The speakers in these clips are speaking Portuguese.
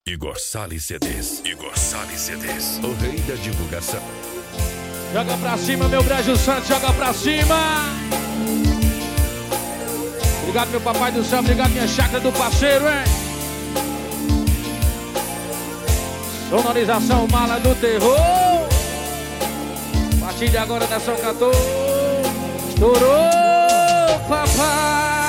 Igor Salles CDs. Igor Salles CDs. O rei da divulgação. Joga pra cima, meu Brejo Santos, joga pra cima. Obrigado, meu papai do céu, obrigado, minha chácara do parceiro, hein? Sonorização mala do terror. A partir de agora da São 14. Estourou, papai.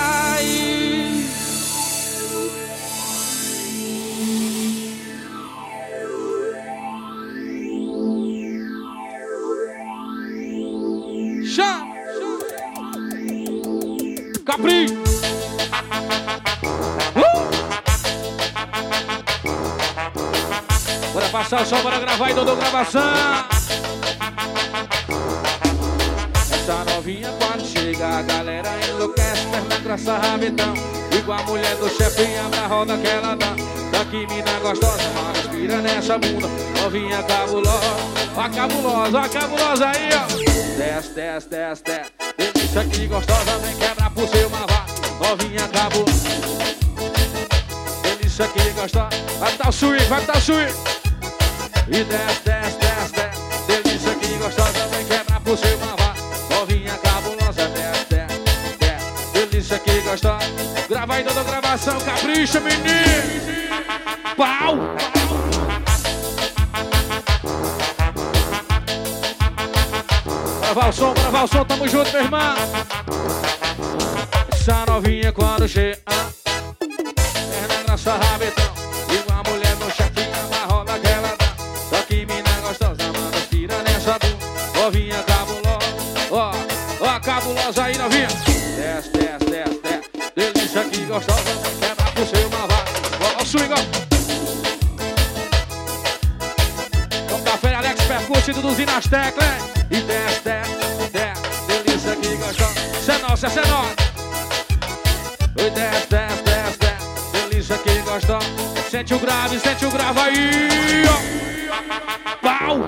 Chama! Capri! Bora passar o som, bora gravar e Dodô gravação. Essa novinha quando chega a galera enlouquece, perna graça rabetão. Igual a mulher do chefe abre a roda que ela dá. Daqui mina gostosa, mas respira nessa bunda. Novinha cabulosa, a cabulosa aí, ó. Desce, desce, desce, desce. Delícia que gostosa, vem quebrar pro seu mavá. Novinha cabulosa. Delícia que gostosa. Vai tá o swing, vai tá o swing. E desce, desce, desce, desce. Delícia que gostosa, vem quebrar pro seu mavá. Novinha cabulosa, desce, desce, desce. Delícia que gostosa. Grava aí toda a gravação, capricha, menino. Pau! Gravar o som, tamo junto, meu irmão. Essa novinha quando chega, perna graça rabetão. Igual a mulher no chefinho, a roda que ela dá. Só que mina gostosa, manda tira nessa bunda. Novinha cabulosa, ó, ó, cabulosa aí, novinha. Desce, desce, desce, desce. Delícia que gostosa, quebra pro seu mavá. Ó, o swing, ó. Então tá feio, Alex percute, Duduzinho nas teclas, hein? E desce, desce, desce. Delícia que gostosa. Cê é nossa, cê é nossa. Oi, desce, desce, desce, desce. Delícia que gostosa. Sente o grave aí, ó. Pau!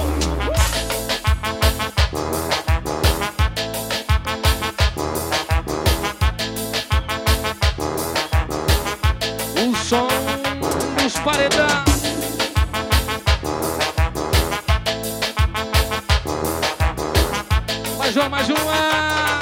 O som dos paredão. Mais uma.